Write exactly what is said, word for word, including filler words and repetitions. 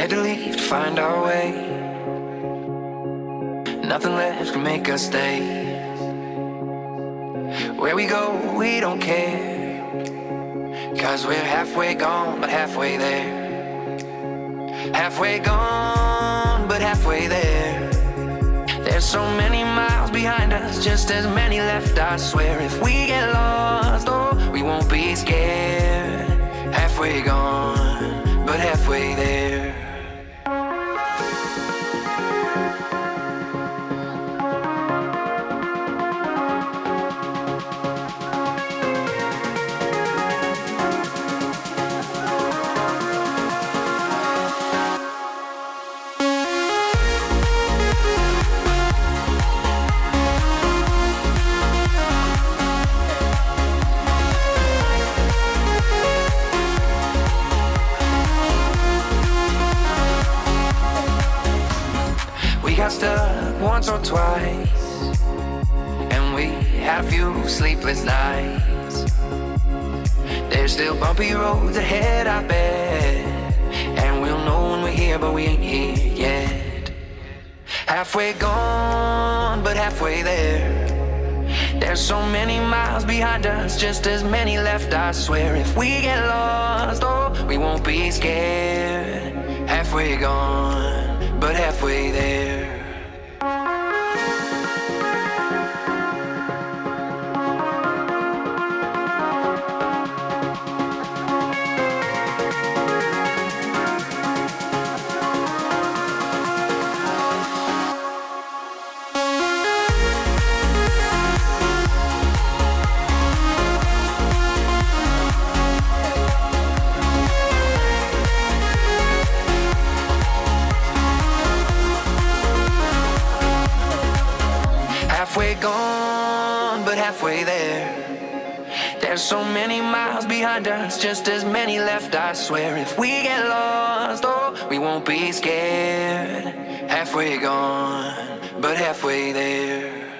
Had to leave to find our way. Nothing left to make us stay. Where we go, we don't care, 'cause we're halfway gone, but halfway there. Halfway gone, but halfway there. There's so many miles behind us, just as many left, I swear. If we get lost, oh, we won't be scared. Halfway gone, but halfway there. We got stuck once or twice, and we had a few sleepless nights. There's still bumpy roads ahead, I bet, and we'll know when we're here, but we ain't here yet. Halfway gone, but halfway there. There's so many miles behind us, just as many left, I swear. If we get lost, oh, we won't be scared. Halfway gone, but halfway there. Halfway gone, but halfway there. There's so many miles behind us, just as many left, I swear. If we get lost, oh, we won't be scared. Halfway gone, but halfway there.